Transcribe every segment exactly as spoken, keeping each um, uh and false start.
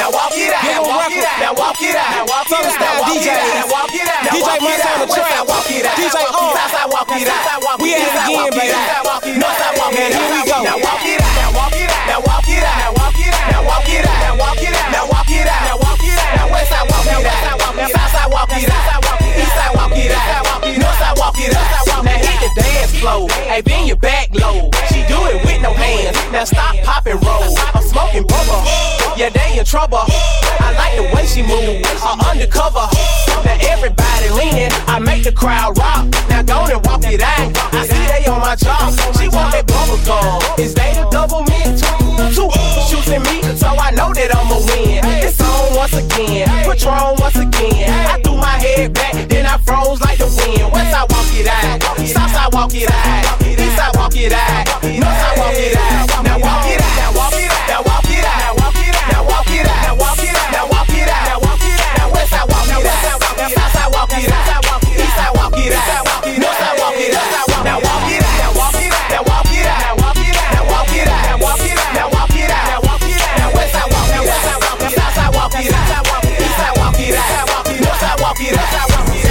Now walk it out. Now walk it out. Now walk it out. Now walk it out. Style D J. Now walk it out. D J Montana Trap. D J O. We at it again, baby. Man, here we go. Now walk it out. Now walk it out. Now walk it out. Now walk it out. Now walk it out. Now walk it out. Now walk it out. Now walk it out. Now west side walk it out. Now south side walk it out. East side walk it out. North side walk it out. Now hit the dance floor. Hey, bend your back low. She do it with no hands. Now stop, pop and roll. I'm smoking bubble. Yeah, they in trouble. I like the way she move. I'm undercover. Now everybody leaning. I make the crowd rock. Now go and walk it out. I see they on my job. She want that bubble gum. Is they the double mint? Two shooting me, so I know that I'ma win. It's on once again. Patron once again. I threw my head back, then I froze like the wind. West side walk it out. South side walk it out. East side walk it out. North side walk it out. Now walk it out. Now walk it out. Now walk it out. Now walk it out. Now walk it out. Now walk it out. Now walk it out. Now walk it out. Now west side walk it out. Now south side walk it out. East side walk it out. North side walk it out. Now walk it out. Now walk it out. Now walk it out. Now walk it out. Now walk it out. Now walk it out. Now walk it out. Now walk it out. Now west side walk it out. South side walk it out. East side walk it out. North side walk it out.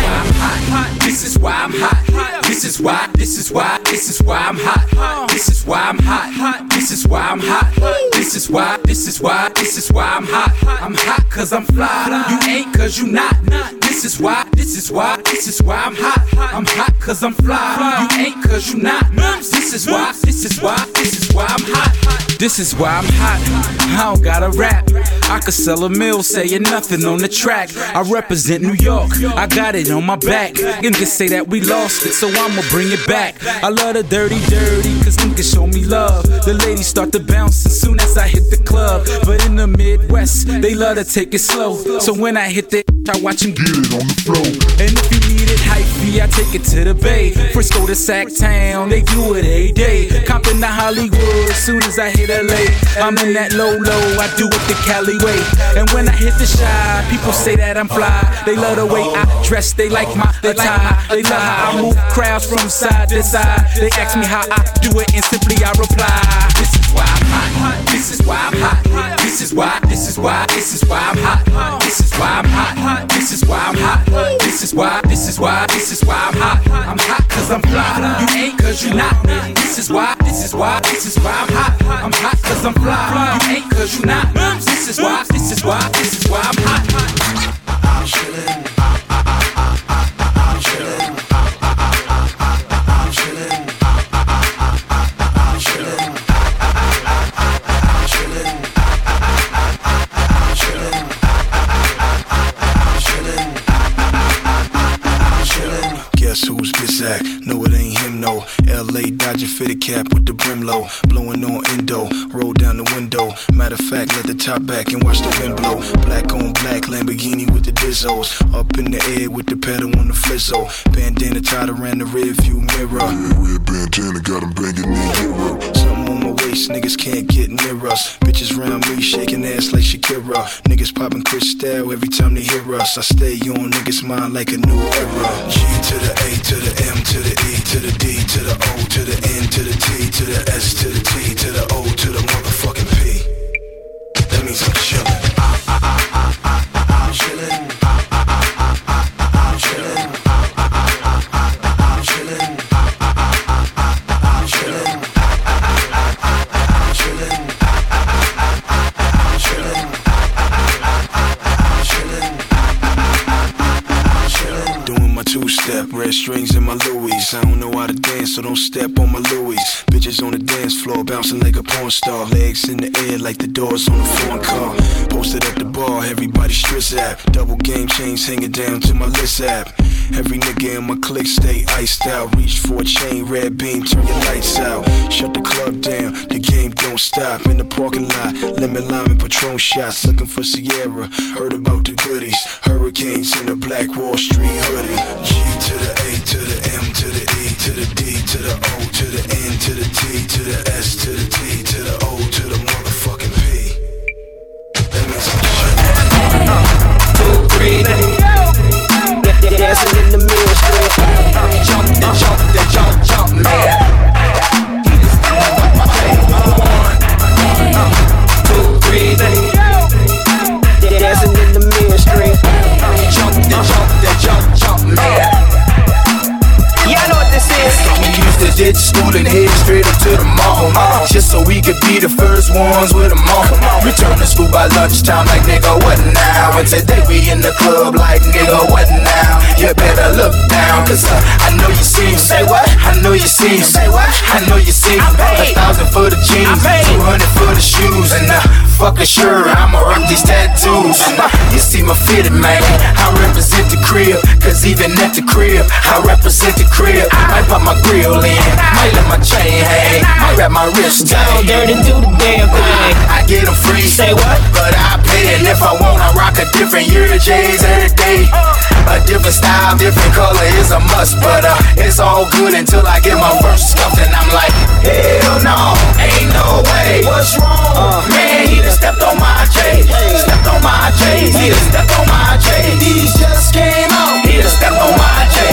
This is why I'm hot. This is why, this is why, this is why I'm hot. This is why I'm hot. This is why I'm hot. This is why, this is why, this is why I'm hot. I'm hot cause I'm fly. You ain't cause you not. This is why, this is why, this is why I'm hot. I'm hot cause I'm fly. You ain't cause you not. This is why, this is why, this is why I'm hot. This is why I'm hot. I don't gotta rap. I could sell a mill saying nothing on the track. I represent New York. I got it on my back. Niggas say that we lost it, so I'ma bring it back. I love the dirty, dirty, cause niggas show me love. The ladies start to bounce as soon as I hit the club. But in the Midwest, they love to take it slow. So when I hit the I watch them get it on the floor. And if you need it hypey, I take it to the Bay. Frisco to Sacktown, they do it every day. Compton to Hollywood, as soon as I hit L A, I'm in that low low, I do it the Cali way. And when I hit the Shy, people say that I'm fly. They love the way I dress, they like my attire. They love how I move crowds from side to side. They ask me how I do it, and simply I reply. This is why I'm hot. This is why I'm hot. This is why, this is why, this is why I'm hot. This is why I'm hot. This is why I'm hot. This is why, this is why, this is why I'm hot. I'm hot cause I'm fly. You ain't cause you not. This is why, this is why, this is why I'm hot. I'm hot cause I'm fly. You ain't cause you not. This is why, this is why, this is why I'm hot. I'm chillin'. I'm chillin'. I'm chillin'. I'm chillin'. Guess who's Bizak? No, it ain't him, no. L A Dodger fitted cap with the brim low. Blowing on endo, roll down the window. Matter of fact, let the top back and watch the wind blow. Black on black, Lamborghini with the Dizzos. Up in the air with the pedal on the flizzo. Bandana tied around the rear view mirror. Yeah, red bandana got him banging in Europe. Something on my waist, niggas can't get near us. Bitches round me, shaking ass like Shakira. Niggas popping Cristal every time they hear us. I stay on niggas' mind like a new era. G to the A to the M to the E to the D to the O to the N to the T to the S to the T to the O to the motherfucking P. That means I'm chillin'. I, I, I, I, I, I'm chillin'. I, I, I, I, I, I'm chillin'. I, I, I, I, I, I'm chillin'. I, I, I, I, I, I'm chillin'. I, I, I, I, I, I'm chillin'. I, I, I, I, I, I'm chillin'. Doing my two-step, red strings in my Louis. I don't know how to dance, so don't step on my Louis. Bitches on the dance floor, bouncing like a porn star. Legs in the air like the doors on a foreign car. Posted at the bar, everybody stress app. Double game chains hanging down to my list app. Every nigga in my clique stay iced out. Reach for a chain, red beam, turn your lights out. Shut the club down, the game don't stop. In the parking lot, lemon lime and Patron shots. Looking for Sierra, heard about the goodies. Hurricanes in a black Wall Street hoodie. G to the A to the M to the E to the D to the O to the N to the T to the S to the T to the O to the motherfucking P. That means I'm chillin'. Two, three, dancing in the middle street. Jump, then jump, then jump, jump, man. One, two, three, school and head straight up to the mall, just so we could be the first ones with them on. Return to school by lunchtime like nigga, what now? And today we in the club like nigga, what now? You better look down, cause uh, I know you see me. Say what? I know you see me. Say what? I know you see me. A thousand for the jeans, two hundred for the shoes, and uh, fuck a shirt, I'ma rock these tattoos. And uh, you see my fitted, man, I represent the crib, cause even at the crib, I represent the crib. Might pop my grill in, might let my chain hang, might wrap my wrist down. Dirty, do the damn thing. I, I get them free. Say what? But I pay, and if I want, I rock a different year of J's every day. A different style, different color is a must, but uh, it's all good until I get my verse stuffed, and I'm like, hell no, ain't no way. What's wrong? Uh, Man, he done stepped on my J, stepped on my J, he done stepped on my J. These just came out, he done stepped on my J.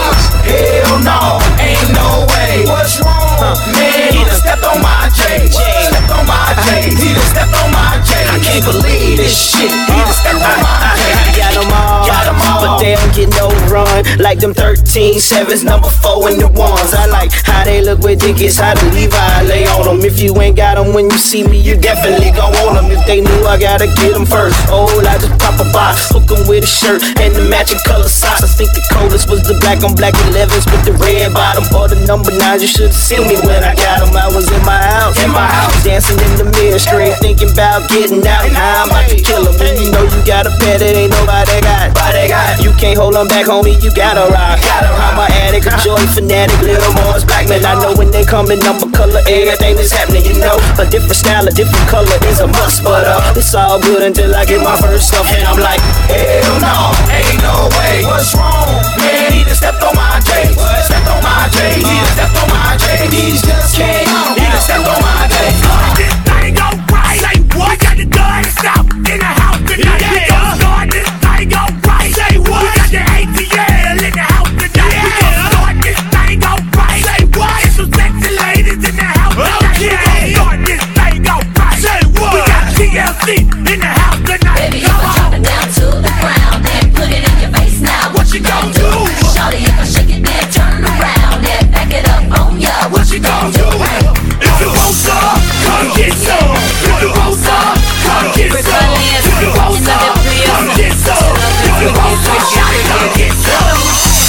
Hell no, ain't no way. What's wrong? Man, he done stepped on my J, stepped on my J, he done stepped on my J. I can't believe this shit, he done stepped on my J. Got them all, got them all, but they don't get no run like them thirteen sevens, number four and the ones. I like how they look with Dickies, how the Levi lay on them. If you ain't got them when you see me, you definitely gon' want them. If they knew, I gotta get them first. Oh, I just pop a box, hook them with a shirt and the matching color socks. I think the coldest was the black on black elevens with the red bottom, or the number nines. You should've seen me when I got them. I was in my house, in my house, dancing in the mirror, straight thinking about getting out. How I'm about to kill them. When you know you got a pet, it ain't nobody got. You can't hold them back, homie, you gotta rock. I'm an addict, a joy fanatic, little Mars Blackman. I know when they come in number color, everything that's happening, you know. A different style, a different color is a must, but uh, it's all good until I get my first stuff, and I'm like, hell no, ain't no way. What's wrong? Man, he done stepped on my J, stepped on my J, he done stepped on my J. These just came out, he done stepped on my J. This thing go right. Say what? We got the gun stop in the house tonight. Yeah. We gon' start this thing go right. Say what? We got the A T L in the house tonight. Yeah. We gon' start this thing go right. Say what? Get some sexy ladies in the house tonight. Okay. We gon' start this thing go right. Say what? We got T L C in the house tonight. Baby, if I drop it down to the ground and put it in your face now, what you gon' do? Shawty, if I shake it, then turn around and back it up on ya. What you gon' do? If you want some, come get some. If you want some, come get some. If you want some, come get some. If you want some, shawty, come get some.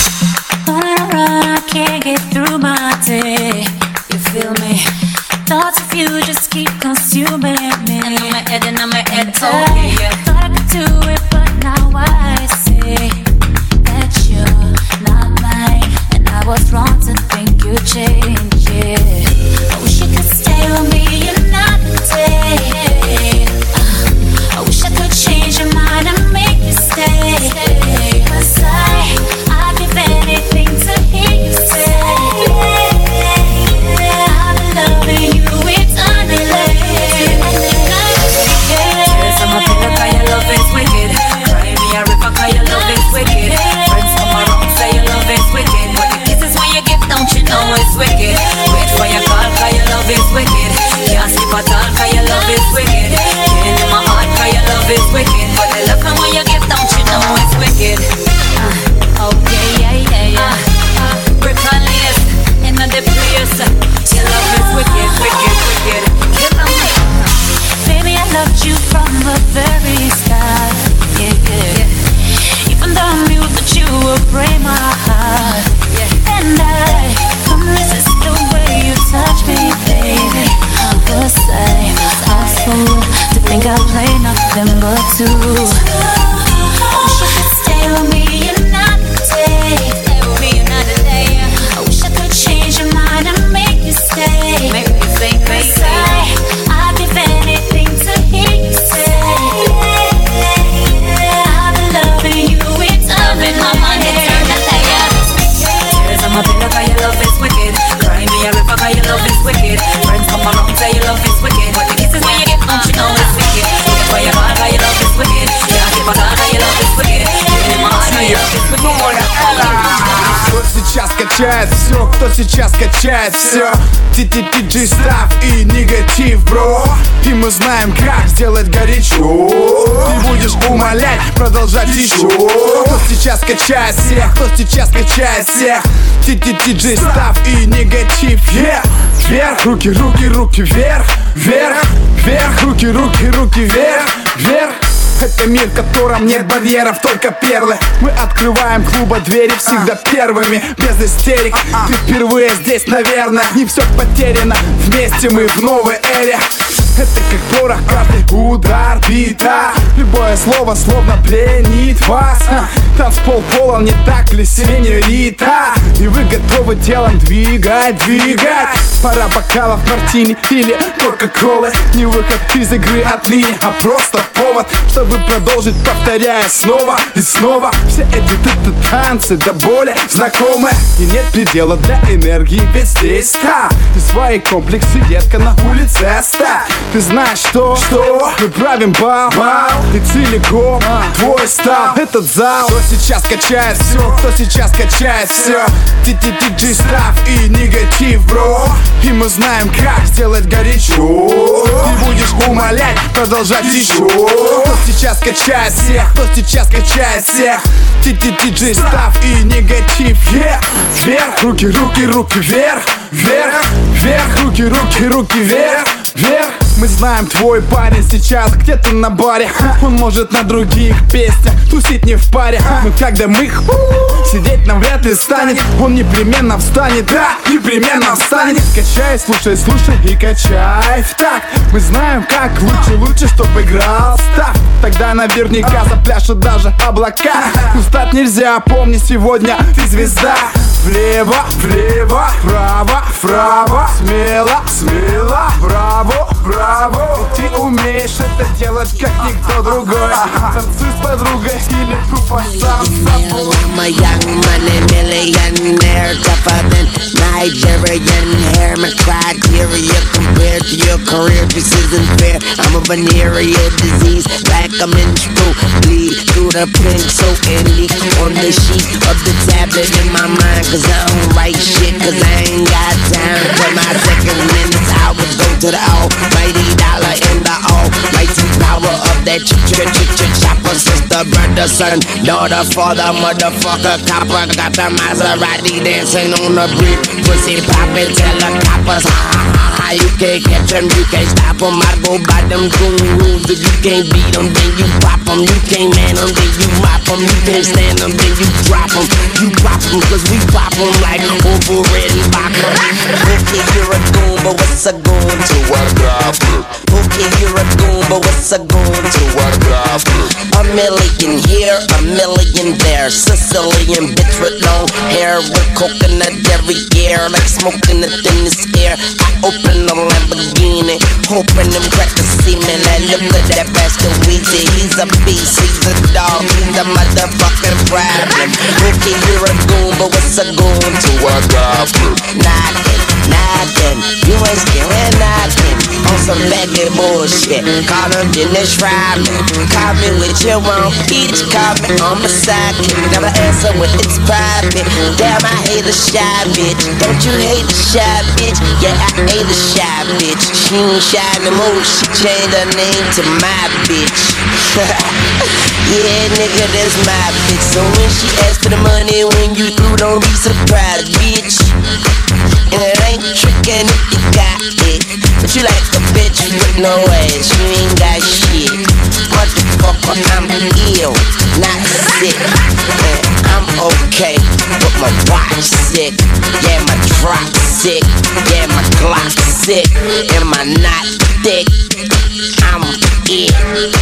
On a run, I can't get through my day. You feel me? Thoughts of you just keep consuming me. And on my head, and on my head, oh yeah. Thought I could do it, but now I see that you're not mine, and I was wrong to think you'd change it. I wish you could stay with me another day. uh, I wish I could change your mind and make you stay. Cause I, I'd give anything to hear you say I've been loving you eternally. Yes, I'm a pillar, cause your love is wicked. Cry me a river, cause your love is wicked. Friends come around, say your love is wicked. But the kisses when you give, don't you know it's wicked? Wait for your call, cause your love is wicked. Can't sleep at all, cause your love is wicked. Pain in my heart, cause your love is wicked. But the love when you give, don't you know it's wicked? Uh, oh yeah, yeah, yeah, yeah. Uh, uh, brick and lace, in the place. Your love is wicked, wicked, wicked. Kill 'em. Baby, I loved you from the very start. Yeah, yeah, yeah. Even though I knew that you would break my heart. Yeah. And I couldn't resist the way you touch me, baby. Was I a fool to think I play nothing but two? I wish you could stay with me another day. Stay with me another day. I wish I could change your mind and make you stay. Make me say crazy. I, I'd give anything to hear you say I've been loving you eternally. My mind eternally. Yes, I'm a pillar, cause your love is wicked. Cry me a river, cause your love is wicked. Friends come around, say your love is wicked. But the kisses when you get, don't you know it's wicked? Wait for your call, cause your love is wicked. Can't keep a call, cause your love is wicked. In my heart, cause your love is wicked. Кто сейчас качает все, кто сейчас качает все. Ти-ти-ти-джи став и негатив, бро. И мы знаем, как сделать горячо. Ты будешь умолять продолжать еще. Кто сейчас качает всех, кто сейчас качает всех. Ти-ти-ти-джей Став и негатив, yeah. Вверх, руки, руки, руки вверх, вверх, вверх, руки, руки, руки вверх, вверх. Это мир, в котором нет барьеров, только перлы. Мы открываем клуба двери всегда первыми, без истерик. Ты впервые здесь, наверное, не все потеряно. Вместе мы в новой эре. Это как порох, каждый удар бита. Любое слово словно пленит вас. Танцпол полон, не так ли, сеньорита? И вы готовы телом двигать, двигать. Пара бокалов мартини или кока-колы. Не выход из игры отныне, а просто повод, чтобы продолжить, повторяя снова и снова. Все эти танцы до боли знакомы. И нет предела для энергии, ведь здесь та. Ты свои комплексы, детка, на улице оставь. Ты знаешь, что, что мы правим бал, бал. Ты целиком твой стал, этот зал. Кто сейчас качает все, кто сейчас качает все. Ти-ти-ти-джей Став и негатив, бро. И мы знаем, как сделать горячо. Ты будешь умолять, продолжать еще. Кто сейчас качает всех, кто сейчас качает всех. Ти-ти-ти-джей Став и негатив, yeah. Вверх, руки, руки, руки вверх, вверх, вверх, руки, руки, руки вверх, вверх. Мы знаем, твой парень сейчас где-то на баре. Он может на других песнях тусить не в паре. Но когда мы сидеть нам вряд ли станет. Он непременно встанет, да, непременно встанет. Качай, слушай, слушай и качай в такт. Мы знаем, как лучше, лучше, чтоб играл Став. Тогда наверняка запляшут даже облака. Устать нельзя, помни, сегодня ты звезда. Влево, влево, вправо, вправо. Смело, смело, браво, браво. Ты умеешь это делать, как никто другой. Танцуй с подругой или тупо сам с собой. I'm a young money millionaire, tougher than Nigerian hair. My criteria compared to your career just isn't fair. I'm a venereal disease, like a menstrual bleed through the pink so indie on the sheet of the tablet in my mind. Cause I don't write shit, cause I ain't got time for my seconds, minutes, hours. Go to the almighty dollar in the almighty power of that ch-ch-ch-ch-chopper. Sister, brother, son, daughter, father, motherfucker, copper. Got the Maserati dancing on the bridge. Pussy poppin', tell the coppers, ha ha ha ha. You can't catch them, you can't stop them. I go by them goon rules. If you can't beat them, then you pop them. You can't man them, then you mop them. You can't stand them, then you drop them. You drop them, cause we pop them like over red and vodka. Okay, you're a goon, but what's a goon to a goblin? Okay, you're a goon, but what's a goon to a goblin? A million here, a million there. Sicilian bitch with long hair, with coconut every year, like smoking the thinnest air. I open a Lamborghini, hoping them crackers see me. Like, look at that bastard Weezy, he's a beast, he's a dog, he's a motherfucking problem. Okay, you're a goon, but what's a goon to a goblin? Nothing, nothing, you ain't scaring nothing. On some baggy bullshit, call him Dennis Rodman. Call me with your own peach, call me on my sidekick. Never answer when it's private. Damn, I hate a shy bitch. Don't you hate a shy bitch? Yeah, I hate a shy bitch. She ain't shy no more, she changed her name to my bitch. Yeah, nigga, that's my bitch. So when she asks for the money, when you through, don't be surprised, bitch. And it ain't trickin' if you got it, but you like a bitch with no ass, you ain't got shit. Motherfucker, I'm ill, not sick. And I'm okay, but my watch sick. Yeah, my drop sick. Yeah, my Glock sick. Am I not thick? I'm ill.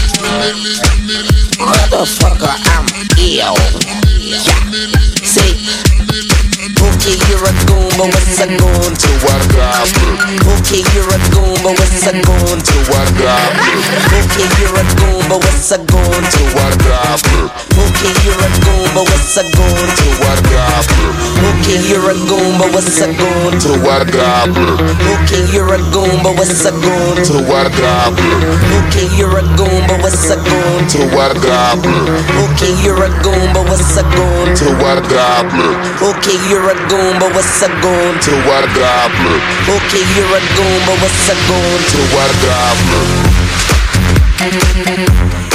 Motherfucker, I'm ill. Yeah, see. Okay, you're a goon, but what's a goon to a goblin? Okay, you're a goon, but what's a goon to a goblin? Okay, you're a goon, but what's a goon to a goblin? Okay, you're a goon, but what's a goon to a goblin? Okay, you're a goon, but what's a goon to a goblin? Okay, you're a goon, but what's a goon to a goblin? Okay, you're a goon, but what's a goon to a goblin? Okay, you're a goon, but what's a goon to a goblin? Okay, you're a goon, but what's a goon to a goblin? Okay, you're a goon, but what's a goon to a goblin?